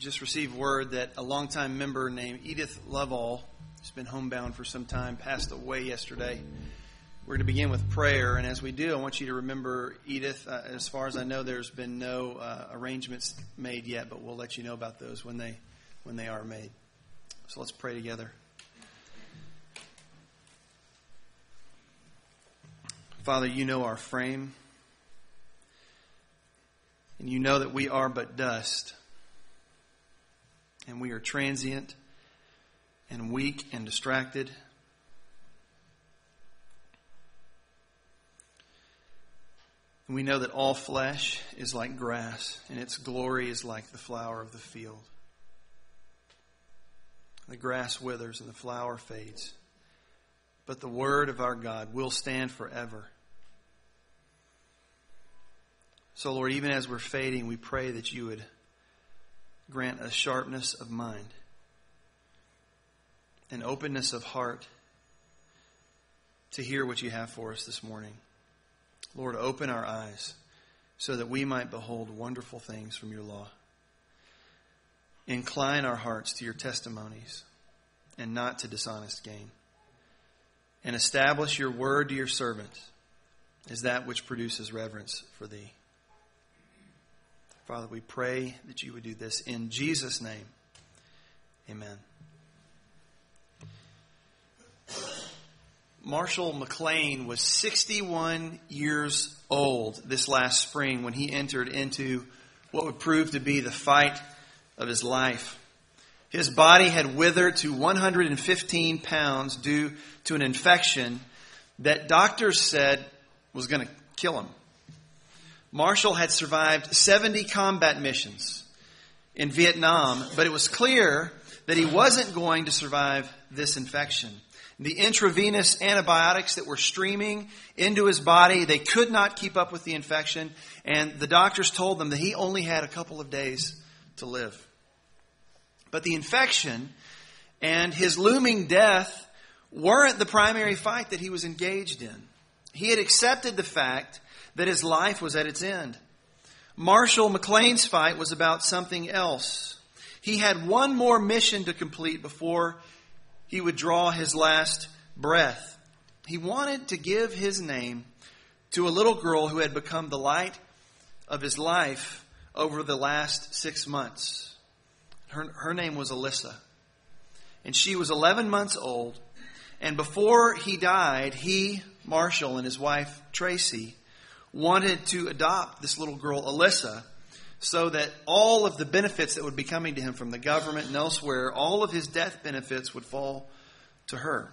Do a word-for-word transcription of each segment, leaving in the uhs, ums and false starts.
just received word that a longtime member named Edith Lovell, who's been homebound for some time, passed away yesterday. We're going to begin with prayer, and as we do, I want you to remember Edith. Uh, as far as I know, there's been no uh, arrangements made yet, but we'll let you know about those when they when they are made. So let's pray together. Father, you know our frame, and you know that we are but dust, and we are transient and weak and distracted. And we know that all flesh is like grass, and its glory is like the flower of the field. The grass withers and the flower fades, but the word of our God will stand forever. So, Lord, even as we're fading, we pray that you would grant a sharpness of mind, an openness of heart to hear what you have for us this morning. Lord, open our eyes so that we might behold wonderful things from your law. Incline our hearts to your testimonies and not to dishonest gain. And establish your word to your servant as that which produces reverence for thee. Father, we pray that you would do this in Jesus' name. Amen. Marshall McLean was sixty-one years old this last spring when he entered into what would prove to be the fight of his life. His body had withered to one hundred fifteen pounds due to an infection that doctors said was going to kill him. Marshall had survived seventy combat missions in Vietnam, but it was clear that he wasn't going to survive this infection. The intravenous antibiotics that were streaming into his body, they could not keep up with the infection, and the doctors told them that he only had a couple of days to live. But the infection and his looming death weren't the primary fight that he was engaged in. He had accepted the fact that his life was at its end. Marshall McLean's fight was about something else. He had one more mission to complete before he would draw his last breath. He wanted to give his name to a little girl who had become the light of his life over the last six months. Her, her name was Alyssa. And she was eleven months old. And before he died, he, Marshall, and his wife, Tracy, wanted to adopt this little girl, Alyssa, so that all of the benefits that would be coming to him from the government and elsewhere, all of his death benefits would fall to her.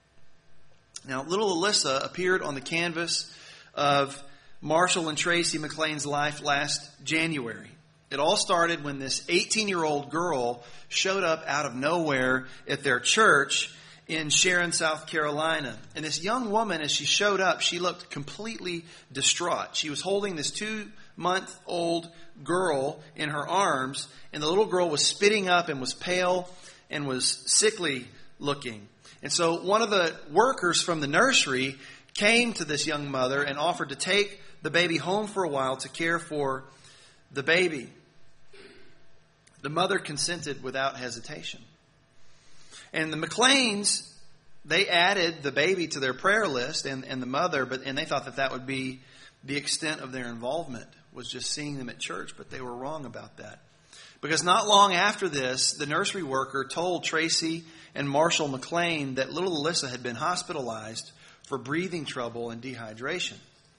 Now, little Alyssa appeared on the canvas of Marshall and Tracy McLean's life last January. It all started when this eighteen-year-old girl showed up out of nowhere at their church in Sharon, South Carolina. And this young woman, as she showed up, she looked completely distraught. She was holding this two-month-old girl in her arms, and the little girl was spitting up and was pale and was sickly looking. And so one of the workers from the nursery came to this young mother and offered to take the baby home for a while to care for the baby. The mother consented without hesitation. And the McLeans, they added the baby to their prayer list and, and the mother, but and they thought that that would be the extent of their involvement, was just seeing them at church, but they were wrong about that. Because not long after this, the nursery worker told Tracy and Marshall McLean that little Alyssa had been hospitalized for breathing trouble and dehydration.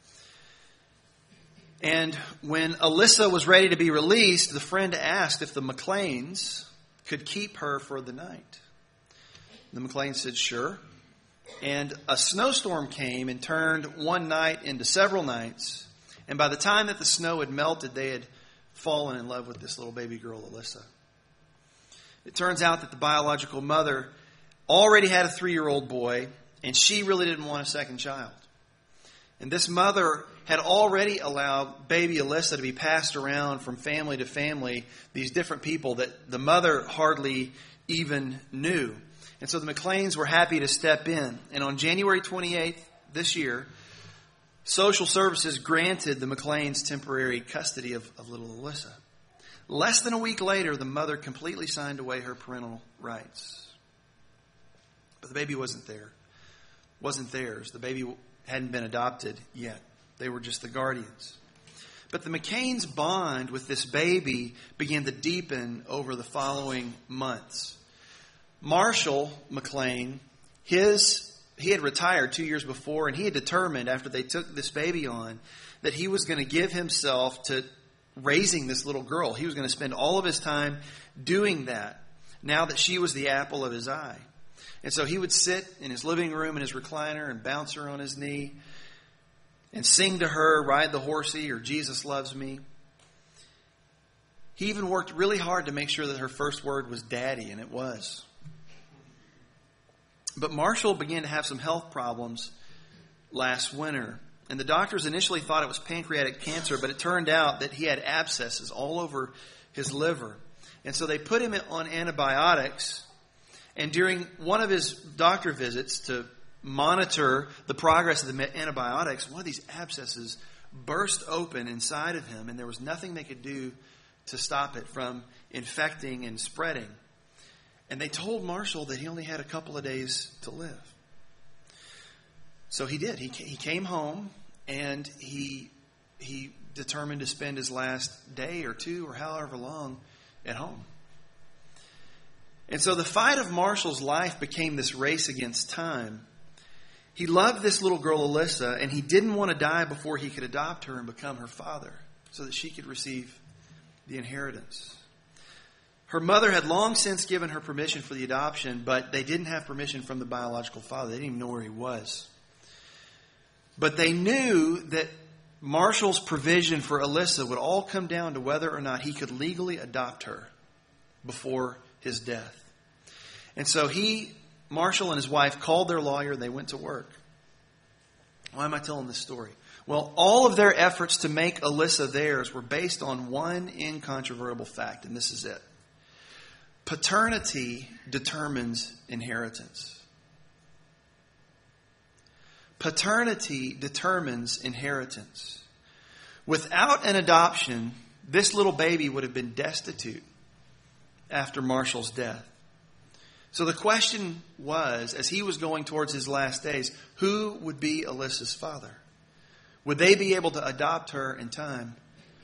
And when Alyssa was ready to be released, the friend asked if the McLeans could keep her for the night. The McLeans said, sure. And a snowstorm came and turned one night into several nights. And by the time that the snow had melted, they had fallen in love with this little baby girl, Alyssa. It turns out that the biological mother already had a three-year-old boy, and she really didn't want a second child. And this mother had already allowed baby Alyssa to be passed around from family to family, these different people that the mother hardly even knew. And so the McLeans were happy to step in. And on January twenty-eighth this year, social services granted the McLeans temporary custody of, of little Alyssa. Less than a week later, the mother completely signed away her parental rights. But the baby wasn't there. Wasn't theirs. The baby hadn't been adopted yet. They were just the guardians. But the McCain's bond with this baby began to deepen over the following months. Marshall McLean, his he had retired two years before, and he had determined after they took this baby on that he was going to give himself to raising this little girl. He was going to spend all of his time doing that now that she was the apple of his eye. And so he would sit in his living room in his recliner and bounce her on his knee and sing to her, Ride the Horsey or Jesus Loves Me. He even worked really hard to make sure that her first word was Daddy, and it was. But Marshall began to have some health problems last winter. And the doctors initially thought it was pancreatic cancer, but it turned out that he had abscesses all over his liver. And so they put him on antibiotics. And during one of his doctor visits to monitor the progress of the antibiotics, one of these abscesses burst open inside of him, and there was nothing they could do to stop it from infecting and spreading. And they told Marshall that he only had a couple of days to live. So he did. He he came home, and he he determined to spend his last day or two or however long at home. And so the fight of Marshall's life became this race against time. He loved this little girl, Alyssa, and he didn't want to die before he could adopt her and become her father so that she could receive the inheritance. Her mother had long since given her permission for the adoption, but they didn't have permission from the biological father. They didn't even know where he was. But they knew that Marshall's provision for Alyssa would all come down to whether or not he could legally adopt her before his death. And so he, Marshall and his wife, called their lawyer and they went to work. Why am I telling this story? Well, all of their efforts to make Alyssa theirs were based on one incontrovertible fact, and this is it. Paternity determines inheritance. Paternity determines inheritance. Without an adoption, this little baby would have been destitute after Marshall's death. So the question was, as he was going towards his last days, who would be Alyssa's father? Would they be able to adopt her in time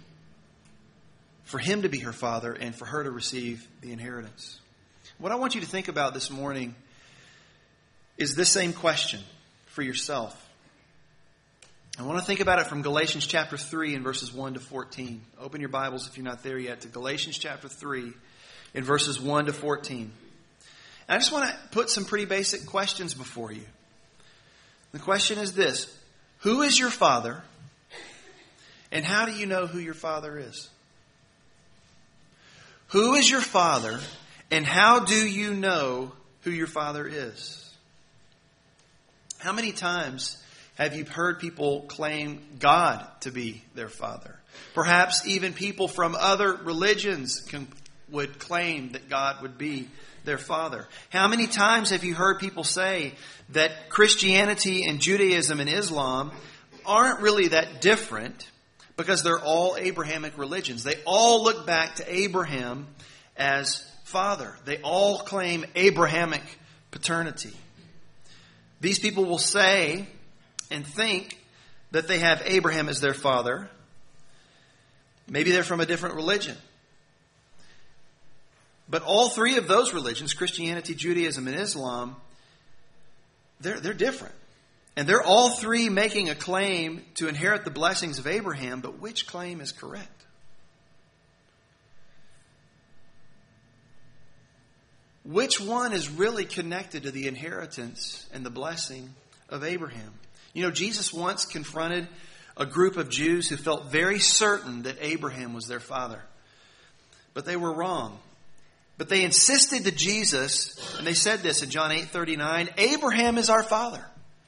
for him to be her father and for her to receive the inheritance? What I want you to think about this morning is this same question for yourself. I want to think about it from Galatians chapter three and verses one to fourteen. Open your Bibles if you're not there yet to Galatians chapter three in verses one to fourteen. And I just want to put some pretty basic questions before you. The question is this: who is your father? And how do you know who your father is? Who is your father? And how do you know who your father is? How many times have you heard people claim God to be their father? Perhaps even people from other religions can, would claim that God would be their father. How many times have you heard people say that Christianity and Judaism and Islam aren't really that different because they're all Abrahamic religions? They all look back to Abraham as father. They all claim Abrahamic paternity. These people will say and think that they have Abraham as their father. Maybe they're from a different religion. But all three of those religions, Christianity, Judaism, and Islam, they're, they're different. And they're all three making a claim to inherit the blessings of Abraham, but which claim is correct? Which one is really connected to the inheritance and the blessing of Abraham? You know, Jesus once confronted a group of Jews who felt very certain that Abraham was their father. But they were wrong. But they insisted to Jesus, and they said this in John eight thirty-nine, Abraham is our father.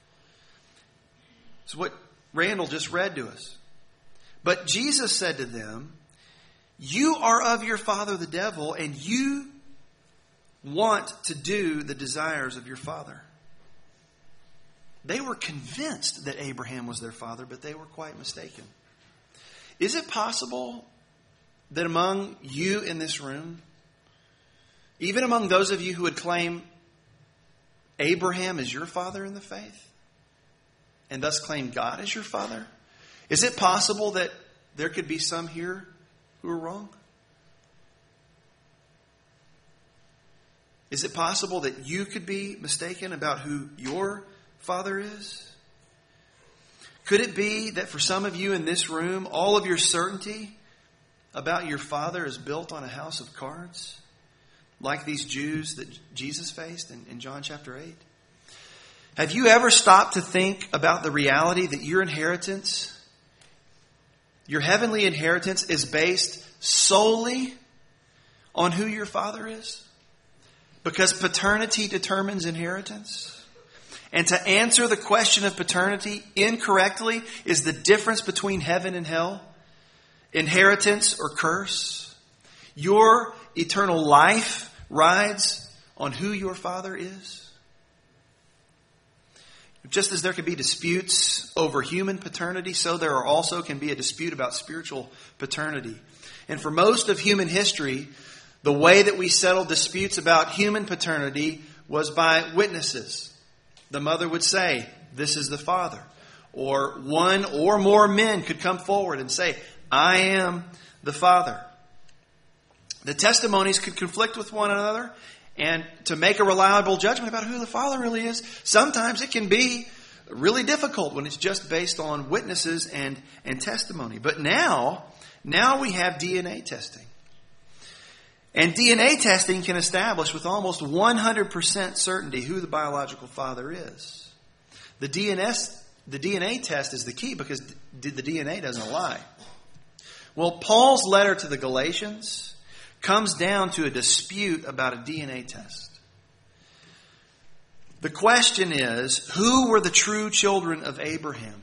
It's what Randall just read to us. But Jesus said to them, you are of your father the devil, and you want to do the desires of your father. They were convinced that Abraham was their father, but they were quite mistaken. Is it possible that among you in this room, even among those of you who would claim Abraham as your father in the faith, and thus claim God as your father, is it possible that there could be some here who are wrong? Is it possible that you could be mistaken about who your father is? Could it be that for some of you in this room, all of your certainty about your father is built on a house of cards, like these Jews that Jesus faced in, in John chapter eight? Have you ever stopped to think about the reality that your inheritance, your heavenly inheritance, is based solely on who your father is? Because paternity determines inheritance. And to answer the question of paternity incorrectly is the difference between heaven and hell, inheritance or curse. Your eternal life rides on who your father is. Just as there can be disputes over human paternity, so there are also can be a dispute about spiritual paternity. And for most of human history, the way that we settled disputes about human paternity was by witnesses. The mother would say, "This is the father." Or one or more men could come forward and say, "I am the father." The testimonies could conflict with one another, and to make a reliable judgment about who the father really is, sometimes it can be really difficult when it's just based on witnesses and, and testimony. But now, now we have D N A testing. And D N A testing can establish with almost one hundred percent certainty who the biological father is. The D N A, the D N A test is the key because the D N A doesn't lie. Well, Paul's letter to the Galatians comes down to a dispute about a D N A test. The question is, who were the true children of Abraham?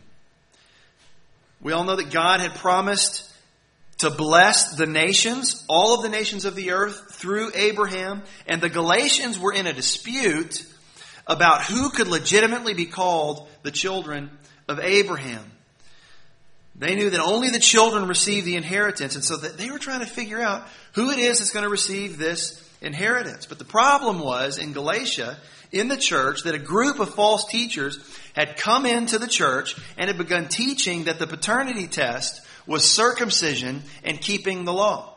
We all know that God had promised to bless the nations, all of the nations of the earth, through Abraham. And the Galatians were in a dispute about who could legitimately be called the children of Abraham. They knew that only the children receive the inheritance. And so that they were trying to figure out who it is that's going to receive this inheritance. But the problem was in Galatia, in the church, that a group of false teachers had come into the church and had begun teaching that the paternity test was circumcision and keeping the law.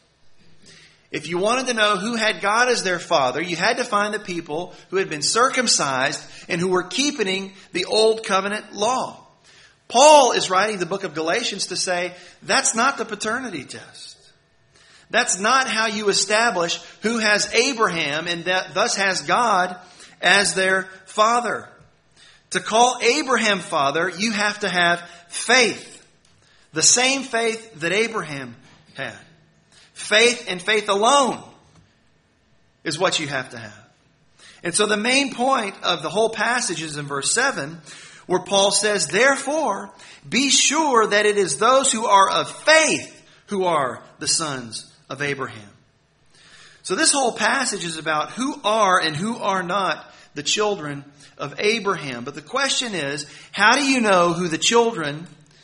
If you wanted to know who had God as their father, you had to find the people who had been circumcised and who were keeping the old covenant law. Paul is writing the book of Galatians to say, that's not the paternity test. That's not how you establish who has Abraham and that thus has God as their father. To call Abraham father, you have to have faith. The same faith that Abraham had. Faith and faith alone is what you have to have. And so the main point of the whole passage is in verse seven, where Paul says, "Therefore, be sure that it is those who are of faith who are the sons of Abraham." So this whole passage is about who are and who are not the children of Abraham. But the question is, how do you know who the children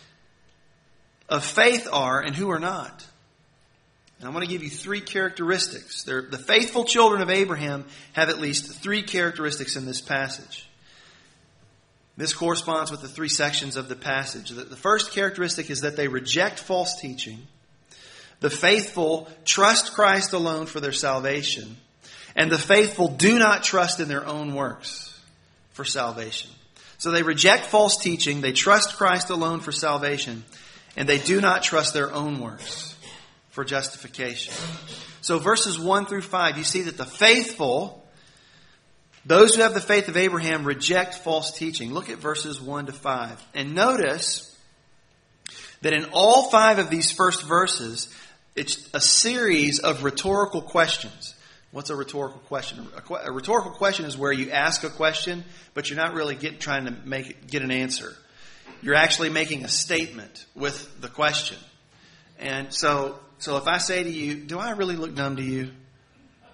of faith are and who are not? And I want to give you three characteristics. They're, the faithful children of Abraham have at least three characteristics in this passage. This corresponds with the three sections of the passage. The, the first characteristic is that they reject false teaching. The faithful trust Christ alone for their salvation. And the faithful do not trust in their own works for salvation. So they reject false teaching. They trust Christ alone for salvation. And they do not trust their own works for justification. So verses one through five, you see that the faithful, those who have the faith of Abraham, reject false teaching. Look at verses one to five. And notice that in all five of these first verses, it's a series of rhetorical questions. What's a rhetorical question? A, que- a rhetorical question is where you ask a question, but you're not really get, trying to make it, get an answer. You're actually making a statement with the question. And so, so if I say to you, "Do I really look dumb to you?"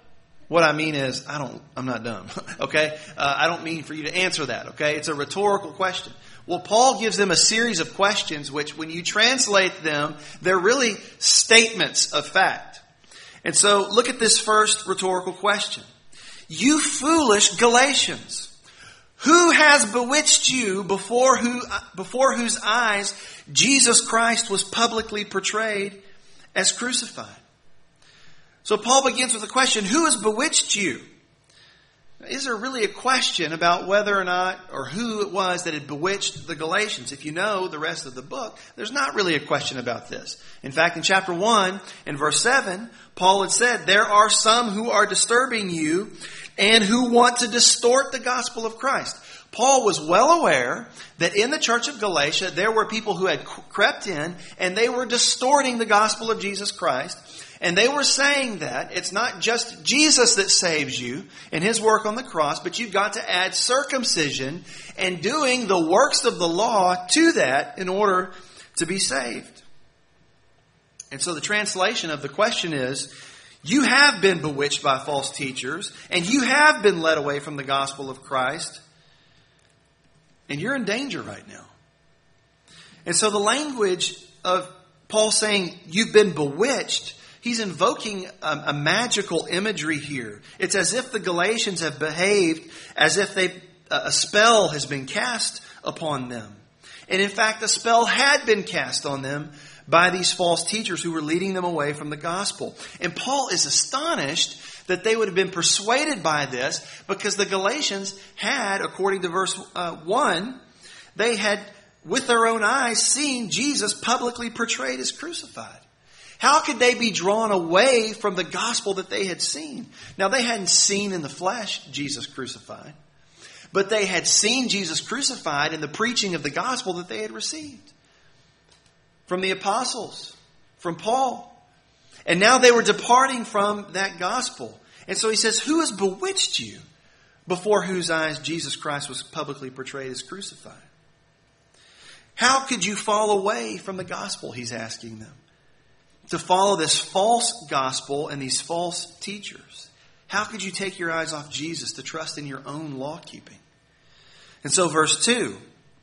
What I mean is, I don't, I'm not dumb. Okay? Uh, I don't mean for you to answer that. Okay? It's a rhetorical question. Well, Paul gives them a series of questions which, when you translate them, they're really statements of fact. And so, look at this first rhetorical question. You foolish Galatians, who has bewitched you before who, before whose eyes Jesus Christ was publicly portrayed as crucified? So Paul begins with the question, who has bewitched you? Is there really a question about whether or not, or who it was that had bewitched the Galatians? If you know the rest of the book, there's not really a question about this. In fact, in chapter one, in verse seven, Paul had said, there are some who are disturbing you and who want to distort the gospel of Christ. Paul was well aware that in the church of Galatia, there were people who had crept in and they were distorting the gospel of Jesus Christ. And they were saying that it's not just Jesus that saves you and His work on the cross, but you've got to add circumcision and doing the works of the law to that in order to be saved. And so the translation of the question is, you have been bewitched by false teachers and you have been led away from the gospel of Christ, and you're in danger right now. And so the language of Paul saying you've been bewitched, he's invoking a, a magical imagery here. It's as if the Galatians have behaved as if they a spell has been cast upon them. And in fact, a spell had been cast on them by these false teachers who were leading them away from the gospel. And Paul is astonished that they would have been persuaded by this, because the Galatians had, according to verse uh, one, they had with their own eyes seen Jesus publicly portrayed as crucified. How could they be drawn away from the gospel that they had seen? Now, they hadn't seen in the flesh Jesus crucified, but they had seen Jesus crucified in the preaching of the gospel that they had received from the apostles, from Paul. And now they were departing from that gospel. And so he says, who has bewitched you before whose eyes Jesus Christ was publicly portrayed as crucified? How could you fall away from the gospel, he's asking them, to follow this false gospel and these false teachers? How could you take your eyes off Jesus to trust in your own law keeping? And so verse two,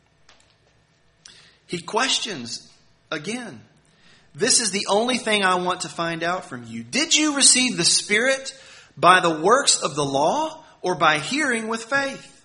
he questions again. This is the only thing I want to find out from you. Did you receive the Spirit by the works of the law or by hearing with faith?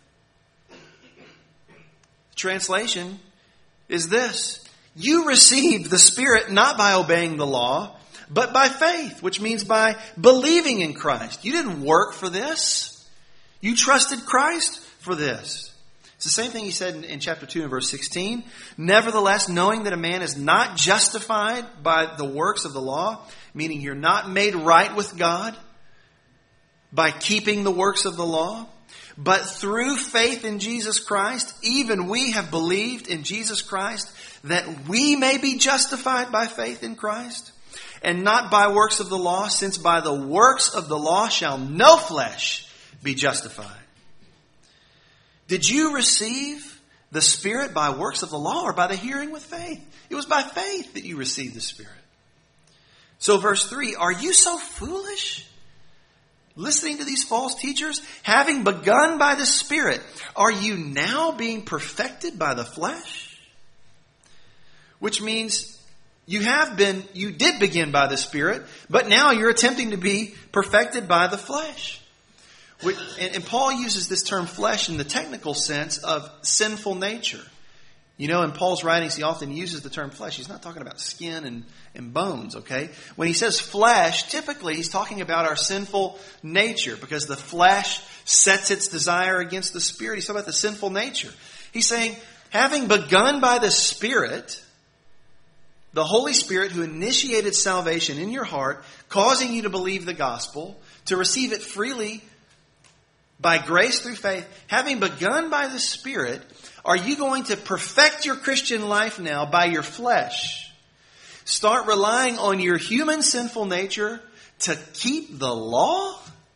Translation is this: you received the Spirit not by obeying the law, but by faith, which means by believing in Christ. You didn't work for this. You trusted Christ for this. It's the same thing he said in, in chapter two and verse sixteen. Nevertheless, knowing that a man is not justified by the works of the law, meaning you're not made right with God by keeping the works of the law, but through faith in Jesus Christ, even we have believed in Jesus Christ, that we may be justified by faith in Christ, and not by works of the law, since by the works of the law shall no flesh be justified. Did you receive the Spirit by works of the law or by the hearing with faith? It was by faith that you received the Spirit. So verse three, are you so foolish? Listening to these false teachers, having begun by the Spirit, are you now being perfected by the flesh? Which means you have been, you did begin by the Spirit, but now you're attempting to be perfected by the flesh. And Paul uses this term flesh in the technical sense of sinful nature. You know, in Paul's writings, he often uses the term flesh. He's not talking about skin and, and bones, okay? When he says flesh, typically he's talking about our sinful nature, because the flesh sets its desire against the Spirit. He's talking about the sinful nature. He's saying, having begun by the Spirit, the Holy Spirit who initiated salvation in your heart, causing you to believe the gospel, to receive it freely by grace through faith, having begun by the Spirit, are you going to perfect your Christian life now by your flesh? Start relying on your human sinful nature to keep the law?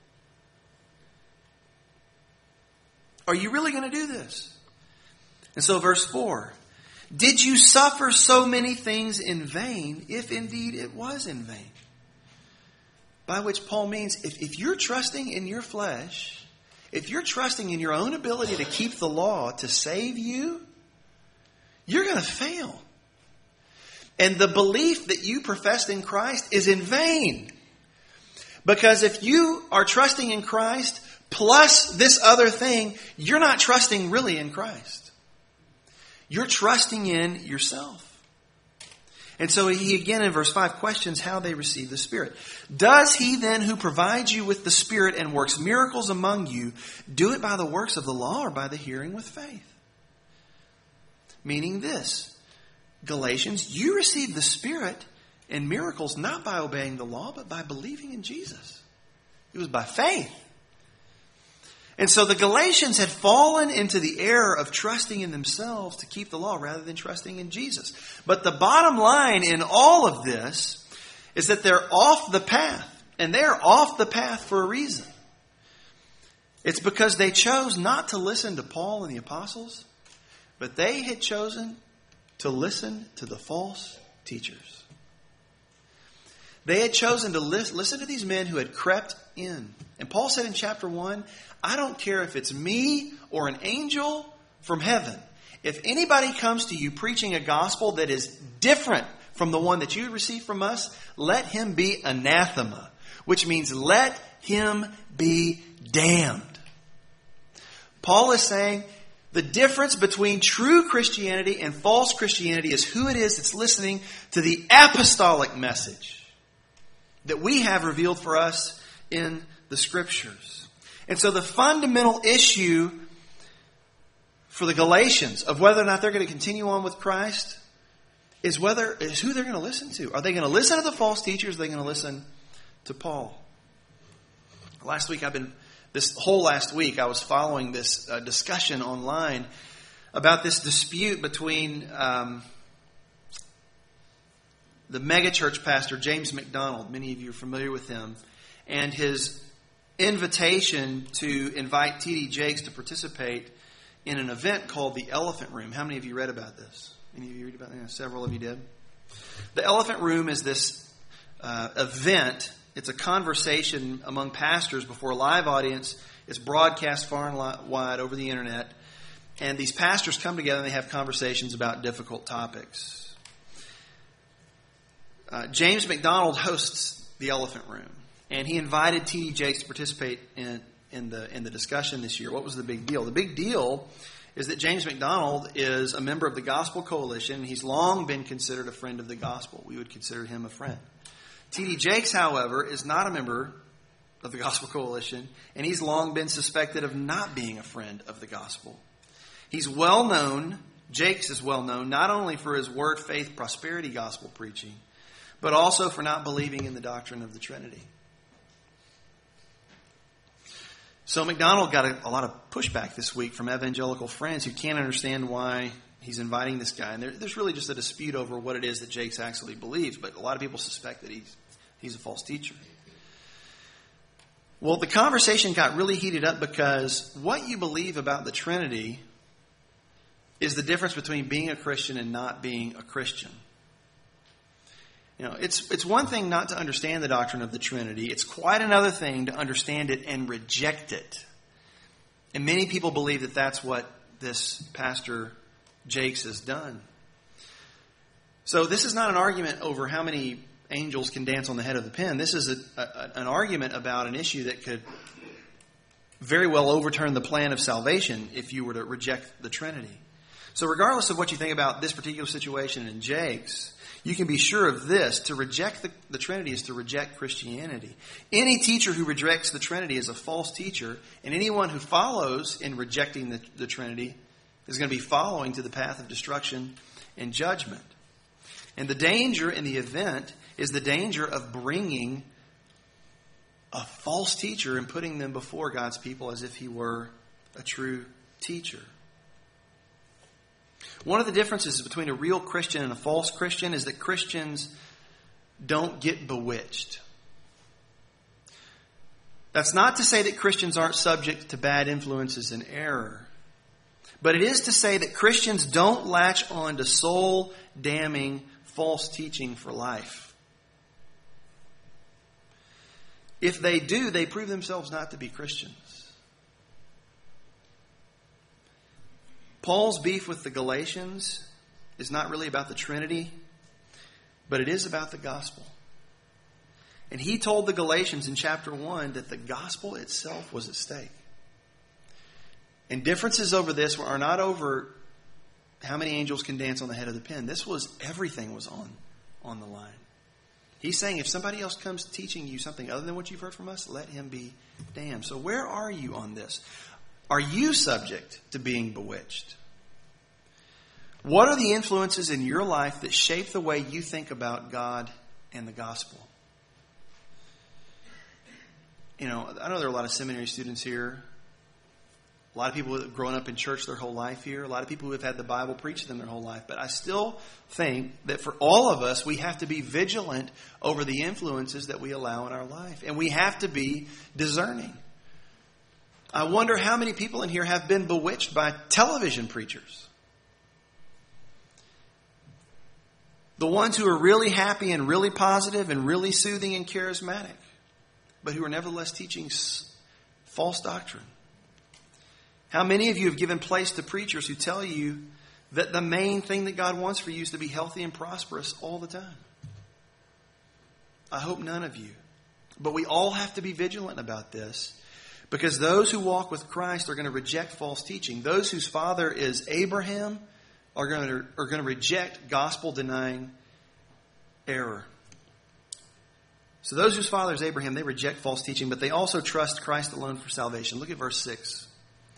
Are you really going to do this? And so verse four, did you suffer so many things in vain, if indeed it was in vain? By which Paul means if, if you're trusting in your flesh, if you're trusting in your own ability to keep the law to save you, you're going to fail. And the belief that you professed in Christ is in vain. Because if you are trusting in Christ plus this other thing, you're not trusting really in Christ. You're trusting in yourself. And so he again in verse five questions how they receive the Spirit. Does he then who provides you with the Spirit and works miracles among you, do it by the works of the law or by the hearing with faith? Meaning this, Galatians, you receive the Spirit and miracles not by obeying the law, but by believing in Jesus. It was by faith. And so the Galatians had fallen into the error of trusting in themselves to keep the law rather than trusting in Jesus. But the bottom line in all of this is that they're off the path. And they're off the path for a reason. It's because they chose not to listen to Paul and the apostles, but they had chosen to listen to the false teachers. They had chosen to listen to these men who had crept in. And Paul said in chapter one, I don't care if it's me or an angel from heaven. If anybody comes to you preaching a gospel that is different from the one that you received from us, let him be anathema, which means let him be damned. Paul is saying the difference between true Christianity and false Christianity is who it is that's listening to the apostolic message that we have revealed for us in the Scriptures. And so the fundamental issue for the Galatians of whether or not they're going to continue on with Christ is whether is who they're going to listen to. Are they going to listen to the false teachers? Or are they going to listen to Paul? Last week I've been this whole last week I was following this uh, discussion online about this dispute between um, the megachurch pastor James MacDonald. Many of you are familiar with him, and his invitation to invite T D Jakes to participate in an event called the Elephant Room. How many of you read about this? Any of you read about it? Yeah, several of you did. The Elephant Room is this uh, event. It's a conversation among pastors before a live audience. It's broadcast far and wide over the internet. And these pastors come together and they have conversations about difficult topics. Uh, James MacDonald hosts the Elephant Room. And he invited T D Jakes to participate in, in, the, in the discussion this year. What was the big deal? The big deal is that James MacDonald is a member of the Gospel Coalition. He's long been considered a friend of the gospel. We would consider him a friend. T D Jakes, however, is not a member of the Gospel Coalition, and he's long been suspected of not being a friend of the gospel. He's well known, Jakes is well known, not only for his word, faith, prosperity gospel preaching, but also for not believing in the doctrine of the Trinity. So MacDonald got a, a lot of pushback this week from evangelical friends who can't understand why he's inviting this guy. And there, there's really just a dispute over what it is that Jakes actually believes. But a lot of people suspect that he's, he's a false teacher. Well, the conversation got really heated up because what you believe about the Trinity is the difference between being a Christian and not being a Christian. You know, it's it's one thing not to understand the doctrine of the Trinity. It's quite another thing to understand it and reject it. And many people believe that that's what this Pastor Jakes has done. So this is not an argument over how many angels can dance on the head of the pen. This is a, a, an argument about an issue that could very well overturn the plan of salvation if you were to reject the Trinity. So regardless of what you think about this particular situation in Jakes, you can be sure of this. To reject the, the Trinity is to reject Christianity. Any teacher who rejects the Trinity is a false teacher, and anyone who follows in rejecting the, the Trinity is going to be following to the path of destruction and judgment. And the danger in the event is the danger of bringing a false teacher and putting them before God's people as if he were a true teacher. One of the differences between a real Christian and a false Christian is that Christians don't get bewitched. That's not to say that Christians aren't subject to bad influences and error. But it is to say that Christians don't latch on to soul-damning false teaching for life. If they do, they prove themselves not to be Christians. Paul's beef with the Galatians is not really about the Trinity, but it is about the gospel. And he told the Galatians in chapter one that the gospel itself was at stake. And differences over this are not over how many angels can dance on the head of the pin. This was, everything was on, on the line. He's saying if somebody else comes teaching you something other than what you've heard from us, let him be damned. So where are you on this? Are you subject to being bewitched? What are the influences in your life that shape the way you think about God and the gospel? You know, I know there are a lot of seminary students here. A lot of people who have grown up in church their whole life here. A lot of people who have had the Bible preached to them their whole life. But I still think that for all of us, we have to be vigilant over the influences that we allow in our life. And we have to be discerning. I wonder how many people in here have been bewitched by television preachers. The ones who are really happy and really positive and really soothing and charismatic, but who are nevertheless teaching false doctrine. How many of you have given place to preachers who tell you that the main thing that God wants for you is to be healthy and prosperous all the time? I hope none of you. But we all have to be vigilant about this, because those who walk with Christ are going to reject false teaching. Those whose father is Abraham are going to, are going to reject gospel-denying error. So those whose father is Abraham, they reject false teaching, but they also trust Christ alone for salvation. Look at verse six.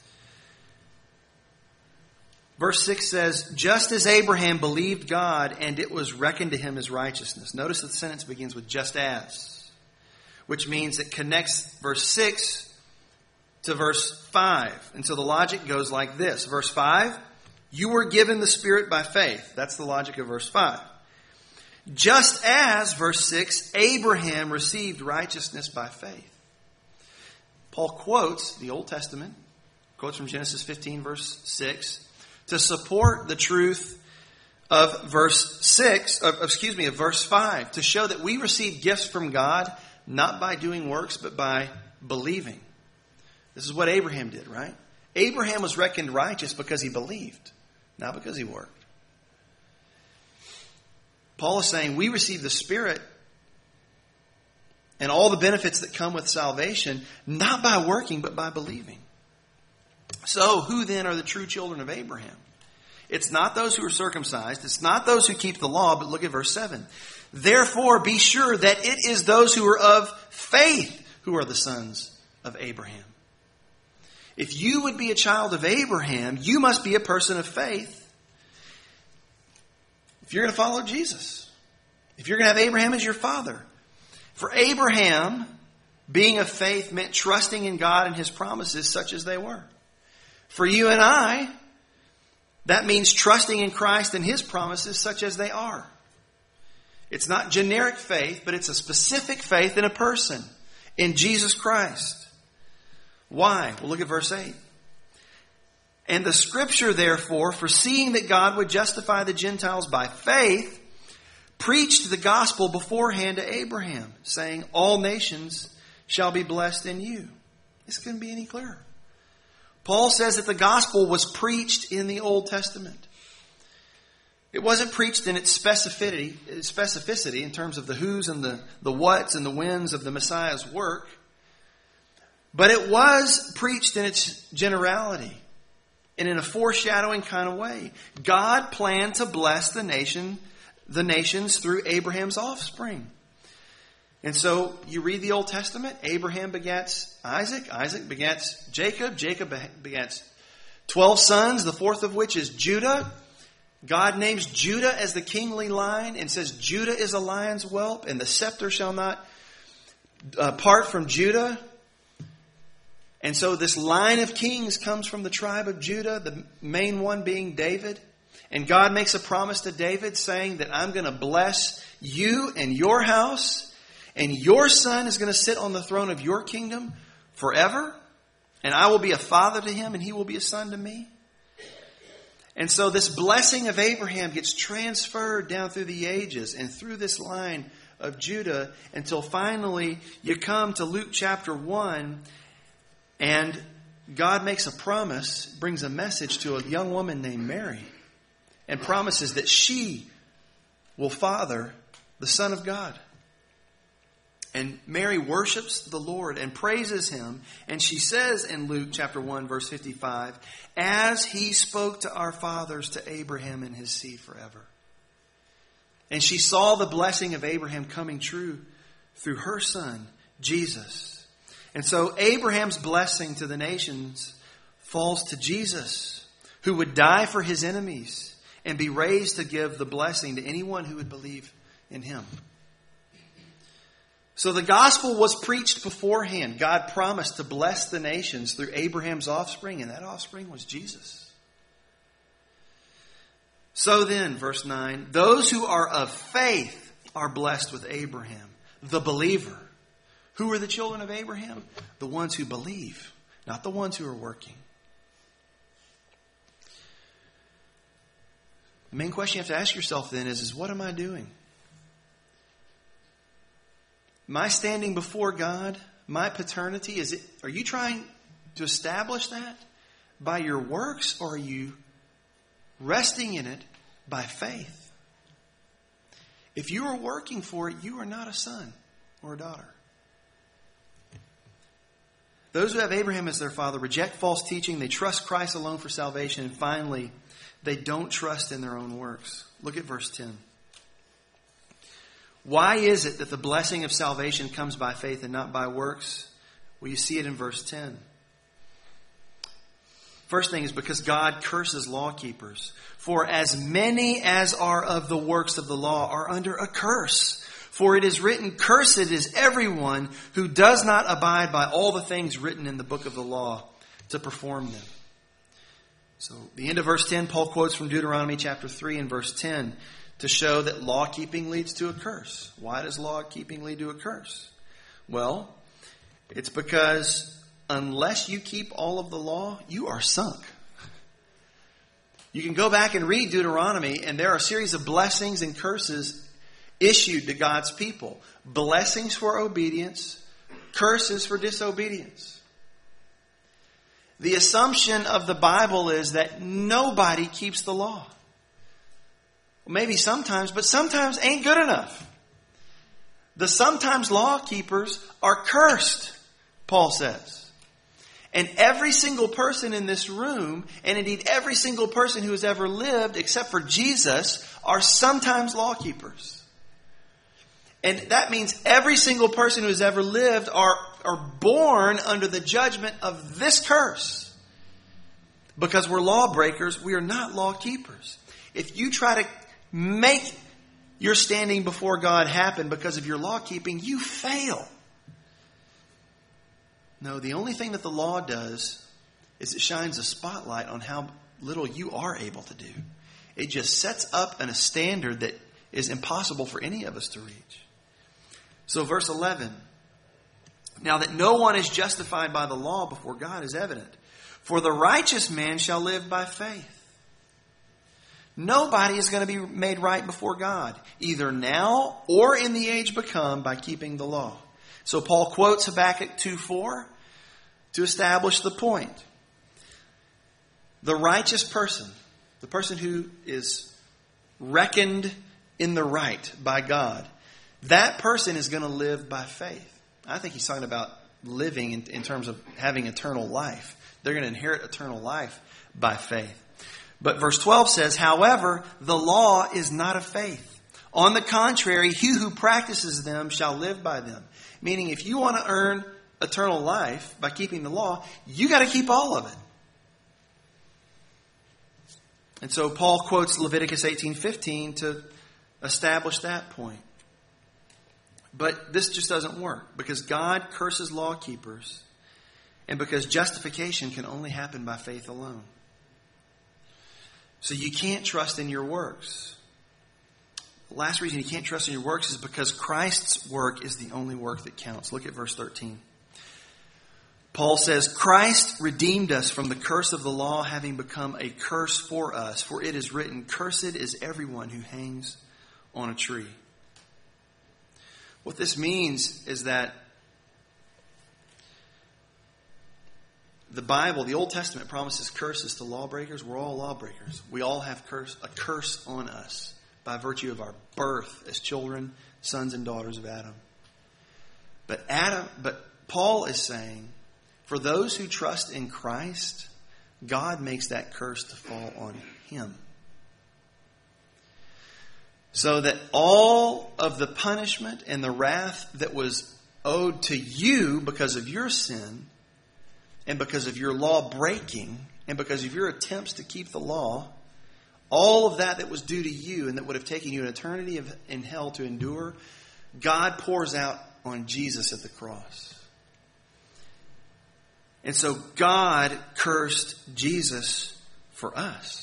Verse six says, just as Abraham believed God and it was reckoned to him as righteousness. Notice that the sentence begins with just as, which means it connects verse six to verse five. And so the logic goes like this. Verse five, you were given the Spirit by faith. That's the logic of verse five. Just as, verse six, Abraham received righteousness by faith. Paul quotes the Old Testament, quotes from Genesis fifteen, verse six, to support the truth of verse six, of, excuse me, of verse five, to show that we receive gifts from God not by doing works, but by believing. This is what Abraham did, right? Abraham was reckoned righteous because he believed, not because he worked. Paul is saying we receive the Spirit and all the benefits that come with salvation, not by working, but by believing. So, who then are the true children of Abraham? It's not those who are circumcised. It's not those who keep the law, but look at verse seven. Therefore, be sure that it is those who are of faith who are the sons of Abraham. If you would be a child of Abraham, you must be a person of faith. If you're going to follow Jesus, if you're going to have Abraham as your father. For Abraham, being of faith meant trusting in God and his promises such as they were. For you and I, that means trusting in Christ and his promises such as they are. It's not generic faith, but it's a specific faith in a person, in Jesus Christ. Why? Well, look at verse eight. And the scripture, therefore, foreseeing that God would justify the Gentiles by faith, preached the gospel beforehand to Abraham, saying, all nations shall be blessed in you. This couldn't be any clearer. Paul says that the gospel was preached in the Old Testament. It wasn't preached in its specificity, specificity in terms of the who's and the, the what's and the whens of the Messiah's work. But it was preached in its generality and in a foreshadowing kind of way. God planned to bless the nation, the nations through Abraham's offspring. And so you read the Old Testament, Abraham begets Isaac, Isaac begets Jacob, Jacob begets twelve sons, the fourth of which is Judah. God names Judah as the kingly line and says Judah is a lion's whelp and the scepter shall not uh, part from Judah. And so this line of kings comes from the tribe of Judah, the main one being David. And God makes a promise to David saying that I'm going to bless you and your house, and your son is going to sit on the throne of your kingdom forever. And I will be a father to him and he will be a son to me. And so this blessing of Abraham gets transferred down through the ages and through this line of Judah, until finally you come to Luke chapter one, and God makes a promise, brings a message to a young woman named Mary, and promises that she will father the Son of God. And Mary worships the Lord and praises Him. And she says in Luke chapter one, verse fifty-five, as He spoke to our fathers, to Abraham and his seed forever. And she saw the blessing of Abraham coming true through her son, Jesus. And so Abraham's blessing to the nations falls to Jesus, who would die for his enemies and be raised to give the blessing to anyone who would believe in Him. So the gospel was preached beforehand. God promised to bless the nations through Abraham's offspring, and that offspring was Jesus. So then, verse nine, those who are of faith are blessed with Abraham, the believer. Who are the children of Abraham? The ones who believe, not the ones who are working. The main question you have to ask yourself then is, is what am I doing? My standing before God, my paternity, is it? Are you trying to establish that by your works, or are you resting in it by faith? If you are working for it, you are not a son or a daughter. Those who have Abraham as their father reject false teaching. They trust Christ alone for salvation. And finally, they don't trust in their own works. Look at verse ten. Why is it that the blessing of salvation comes by faith and not by works? Well, you see it in verse ten. First thing is because God curses law keepers. For as many as are of the works of the law are under a curse. For it is written, cursed is everyone who does not abide by all the things written in the book of the law to perform them. So, the end of verse ten, Paul quotes from Deuteronomy chapter three and verse ten. To show that law keeping leads to a curse. Why does law keeping lead to a curse? Well, it's because unless you keep all of the law, you are sunk. You can go back and read Deuteronomy, and there are a series of blessings and curses issued to God's people. Blessings for obedience, curses for disobedience. The assumption of the Bible is that nobody keeps the law. Maybe sometimes, but sometimes ain't good enough. The sometimes law keepers are cursed, Paul says. And every single person in this room, and indeed every single person who has ever lived, except for Jesus, are sometimes law keepers. And that means every single person who has ever lived are, are born under the judgment of this curse. Because we're lawbreakers, we are not law keepers. If you try to make your standing before God happen because of your law keeping, you fail. No, the only thing that the law does is it shines a spotlight on how little you are able to do. It just sets up a standard that is impossible for any of us to reach. So verse eleven. Now that no one is justified by the law before God is evident. For the righteous man shall live by faith. Nobody is going to be made right before God, either now or in the age to come, by keeping the law. So Paul quotes Habakkuk two four to establish the point. The righteous person, the person who is reckoned in the right by God, that person is going to live by faith. I think he's talking about living in, in terms of having eternal life. They're going to inherit eternal life by faith. But verse twelve says, however, the law is not of faith. On the contrary, he who practices them shall live by them. Meaning, if you want to earn eternal life by keeping the law, you got to keep all of it. And so Paul quotes Leviticus eighteen fifteen to establish that point. But this just doesn't work because God curses law keepers and because justification can only happen by faith alone. So you can't trust in your works. The last reason you can't trust in your works is because Christ's work is the only work that counts. Look at verse thirteen. Paul says, Christ redeemed us from the curse of the law, having become a curse for us. For it is written, cursed is everyone who hangs on a tree. What this means is that the Bible, the Old Testament, promises curses to lawbreakers. We're all lawbreakers. We all have curse, a curse on us by virtue of our birth as children, sons and daughters of Adam. But Adam, but Paul is saying, for those who trust in Christ, God makes that curse to fall on him. So that all of the punishment and the wrath that was owed to you because of your sin, and because of your law breaking, and because of your attempts to keep the law, all of that that was due to you and that would have taken you an eternity of, in hell to endure, God pours out on Jesus at the cross. And so God cursed Jesus for us.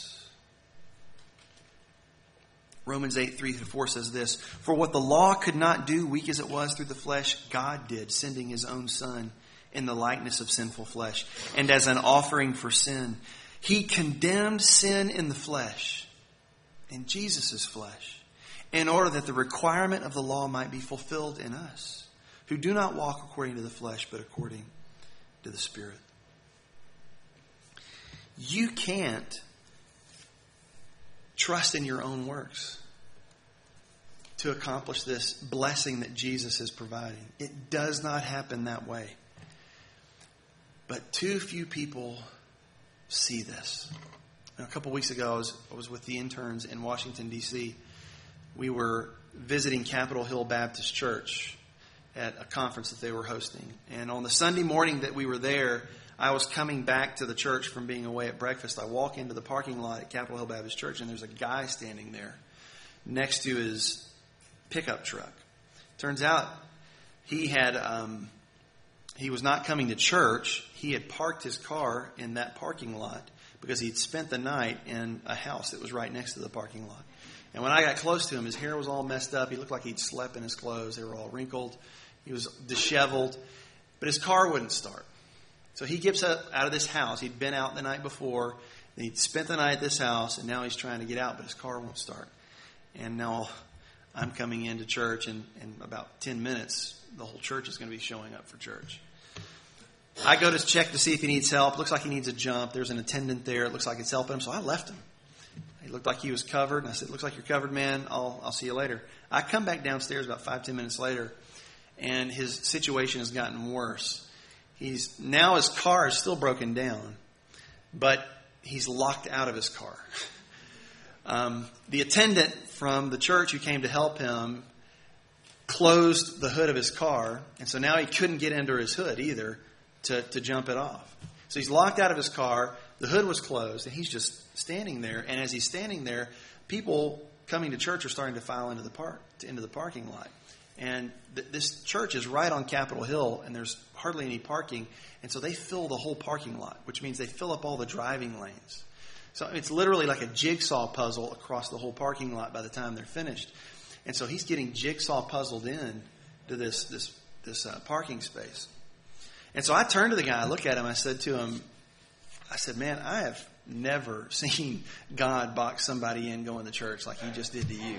Romans eight, three through four says this, for what the law could not do, weak as it was through the flesh, God did, sending his own Son in the likeness of sinful flesh, and as an offering for sin. He condemned sin in the flesh, in Jesus' flesh, in order that the requirement of the law might be fulfilled in us, who do not walk according to the flesh, but according to the Spirit. You can't trust in your own works to accomplish this blessing that Jesus is providing. It does not happen that way. But too few people see this. Now, a couple weeks ago, I was, I was with the interns in Washington, D C We were visiting Capitol Hill Baptist Church at a conference that they were hosting. And on the Sunday morning that we were there, I was coming back to the church from being away at breakfast. I walk into the parking lot at Capitol Hill Baptist Church, and there's a guy standing there next to his pickup truck. Turns out he had um, he was not coming to church. He had parked his car in that parking lot because he'd spent the night in a house that was right next to the parking lot. And when I got close to him, his hair was all messed up. He looked like he'd slept in his clothes. They were all wrinkled. He was disheveled. But his car wouldn't start. So he gets up out of this house. He'd been out the night before. And he'd spent the night at this house. And now he's trying to get out, but his car won't start. And now I'm coming into church. And in about ten minutes, the whole church is going to be showing up for church. I go to check to see if he needs help. Looks like he needs a jump. There's an attendant there. It looks like it's helping him. So I left him. He looked like he was covered. And I said, looks like you're covered, man. I'll, I'll see you later. I come back downstairs about five, ten minutes later. And his situation has gotten worse. He's now his car is still broken down, but he's locked out of his car. Um, the attendant from the church who came to help him closed the hood of his car, and so now he couldn't get under his hood either to, to jump it off. So he's locked out of his car, the hood was closed, and he's just standing there. And as he's standing there, people coming to church are starting to file into the park into the parking lot. And th- this church is right on Capitol Hill, and there's hardly any parking. And so they fill the whole parking lot, which means they fill up all the driving lanes. So it's literally like a jigsaw puzzle across the whole parking lot by the time they're finished. And so he's getting jigsaw puzzled in to this this this uh, parking space. And so I turned to the guy, I looked at him, I said to him, I said, man, I have never seen God box somebody in going to church like he just did to you.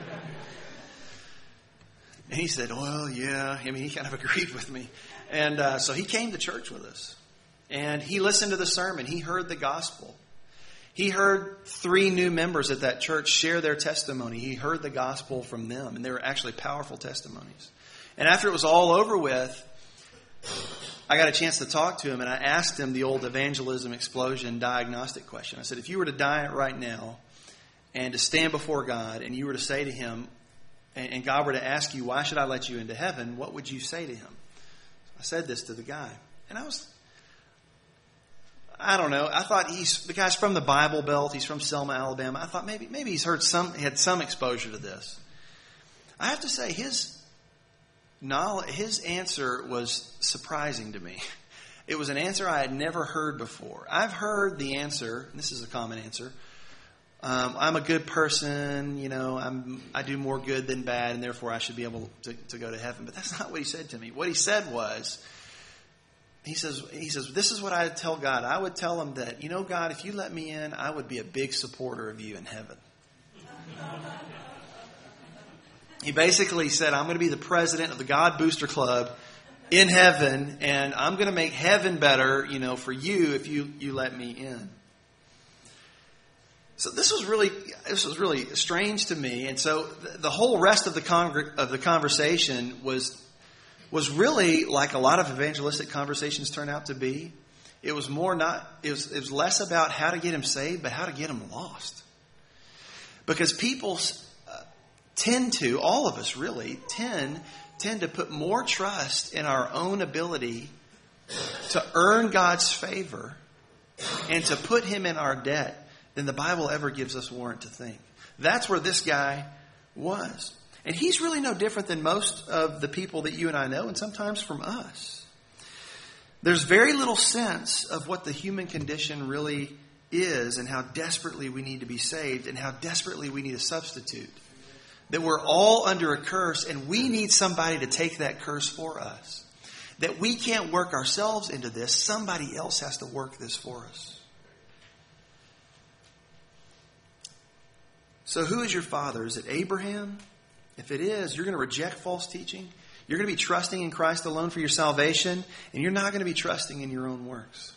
And he said, well, yeah. I mean, he kind of agreed with me. And uh, so he came to church with us. And he listened to the sermon. He heard the gospel. He heard three new members at that church share their testimony. He heard the gospel from them. And they were actually powerful testimonies. And after it was all over with, I got a chance to talk to him. And I asked him the old evangelism explosion diagnostic question. I said, if you were to die right now and to stand before God and you were to say to him, and God were to ask you, why should I let you into heaven? What would you say to him? I said this to the guy. And I was, I don't know. I thought he's, the guy's from the Bible Belt. He's from Selma, Alabama. I thought maybe, maybe he's heard some, had some exposure to this. I have to say his knowledge, his answer was surprising to me. It was an answer I had never heard before. I've heard the answer, and this is a common answer, Um, I'm a good person, you know, I'm, I do more good than bad, and therefore I should be able to, to go to heaven. But that's not what he said to me. What he said was, he says, he says, this is what I would tell God. I would tell him that, you know, God, if you let me in, I would be a big supporter of you in heaven. He basically said, I'm going to be the president of the God Booster Club in heaven, and I'm going to make heaven better, you know, for you if you, you let me in. So this was really this was really strange to me, and so the, the whole rest of the con- of the conversation was was really like a lot of evangelistic conversations turn out to be. It was more not it was it was less about how to get him saved, but how to get him lost. Because people uh, tend to, all of us really tend tend to put more trust in our own ability to earn God's favor and to put Him in our debt than the Bible ever gives us warrant to think. That's where this guy was. And he's really no different than most of the people that you and I know, and sometimes from us. There's very little sense of what the human condition really is and how desperately we need to be saved and how desperately we need a substitute. That we're all under a curse and we need somebody to take that curse for us. That we can't work ourselves into this. Somebody else has to work this for us. So who is your father? Is it Abraham? If it is, you're going to reject false teaching. You're going to be trusting in Christ alone for your salvation. And you're not going to be trusting in your own works.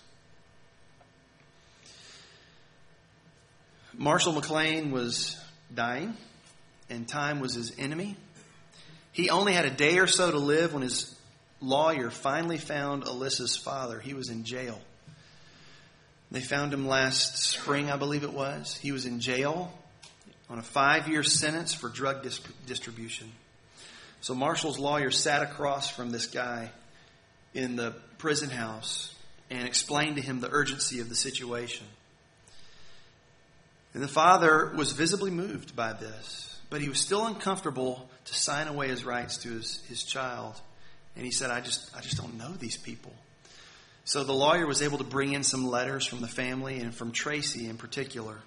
Marshall McLean was dying. And time was his enemy. He only had a day or so to live when his lawyer finally found Alyssa's father. He was in jail. They found him last spring, I believe it was. He was in jail on a five-year sentence for drug dis- distribution. So Marshall's lawyer sat across from this guy in the prison house and explained to him the urgency of the situation. And the father was visibly moved by this, but he was still uncomfortable to sign away his rights to his, his child. And he said, I just, I just don't know these people. So the lawyer was able to bring in some letters from the family and from Tracy in particular.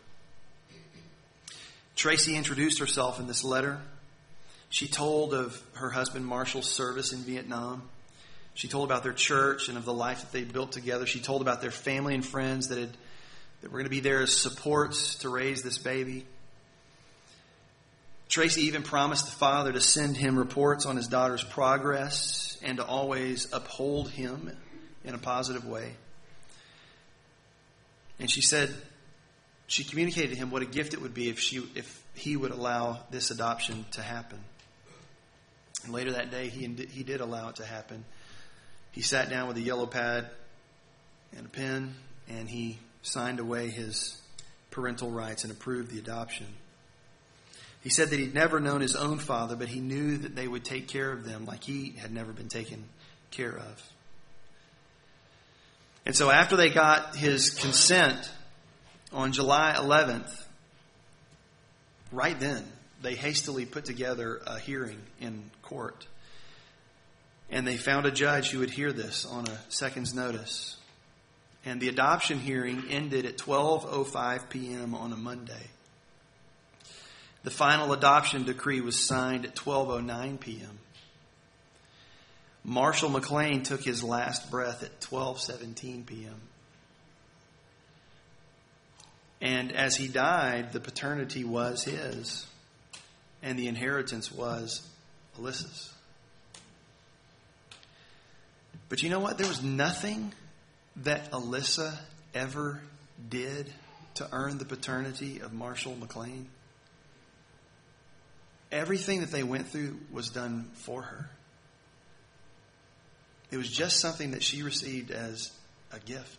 Tracy introduced herself in this letter. She told of her husband Marshall's service in Vietnam. She told about their church and of the life that they built together. She told about their family and friends that, had, that were going to be there as supports to raise this baby. Tracy even promised the father to send him reports on his daughter's progress and to always uphold him in a positive way. And she said, she communicated to him what a gift it would be if she, if he would allow this adoption to happen. And later that day, he he did allow it to happen. He sat down with a yellow pad and a pen, and he signed away his parental rights and approved the adoption. He said that he'd never known his own father, but he knew that they would take care of them like he had never been taken care of. And so after they got his consent on July eleventh, right then, they hastily put together a hearing in court. And they found a judge who would hear this on a second's notice. And the adoption hearing ended at twelve oh five p.m. on a Monday. The final adoption decree was signed at twelve oh nine p.m. Marshall McLean took his last breath at twelve seventeen p.m. And as he died, the paternity was his, and the inheritance was Alyssa's. But you know what? There was nothing that Alyssa ever did to earn the paternity of Marshall McLean. Everything that they went through was done for her. It was just something that she received as a gift.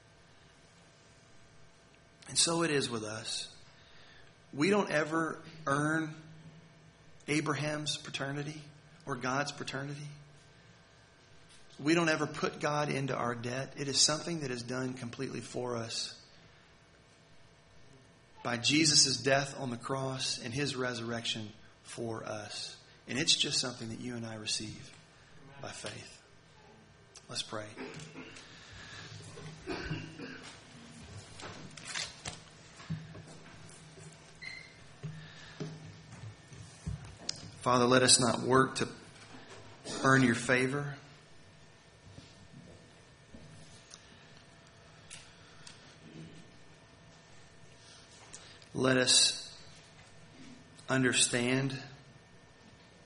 And so it is with us. We don't ever earn Abraham's paternity or God's paternity. We don't ever put God into our debt. It is something that is done completely for us by Jesus' death on the cross and His resurrection for us. And it's just something that you and I receive by faith. Let's pray. Father, let us not work to earn your favor. Let us understand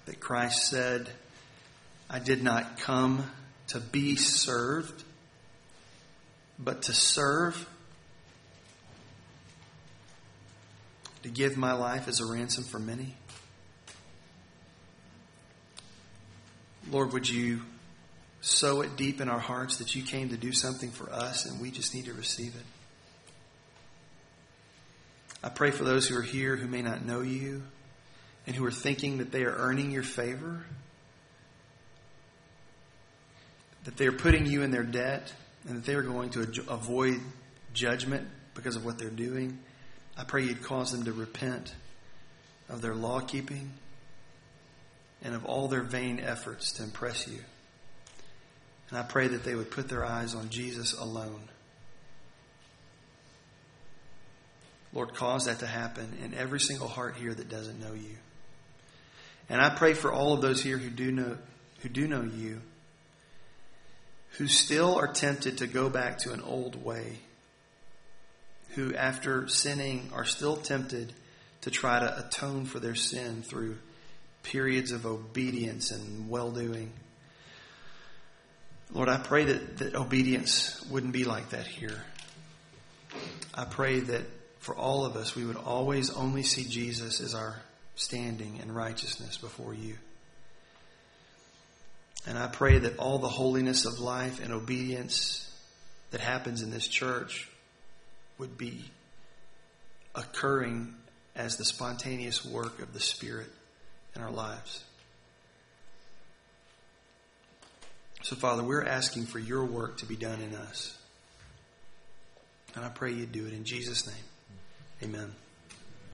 that Christ said, I did not come to be served, but to serve, to give my life as a ransom for many. Lord, would you sow it deep in our hearts that you came to do something for us and we just need to receive it. I pray for those who are here who may not know you and who are thinking that they are earning your favor, that they are putting you in their debt, and that they are going to avoid judgment because of what they're doing. I pray you'd cause them to repent of their law keeping and of all their vain efforts to impress you. And I pray that they would put their eyes on Jesus alone. Lord, cause that to happen in every single heart here that doesn't know you. And I pray for all of those here who do know, who do know you, who still are tempted to go back to an old way, who after sinning are still tempted to try to atone for their sin through periods of obedience and well-doing. Lord, I pray that, that obedience wouldn't be like that here. I pray that for all of us, we would always only see Jesus as our standing in righteousness before you. And I pray that all the holiness of life and obedience that happens in this church would be occurring as the spontaneous work of the Spirit in our lives. So, Father, we're asking for your work to be done in us. And I pray you do it in Jesus' name. Amen.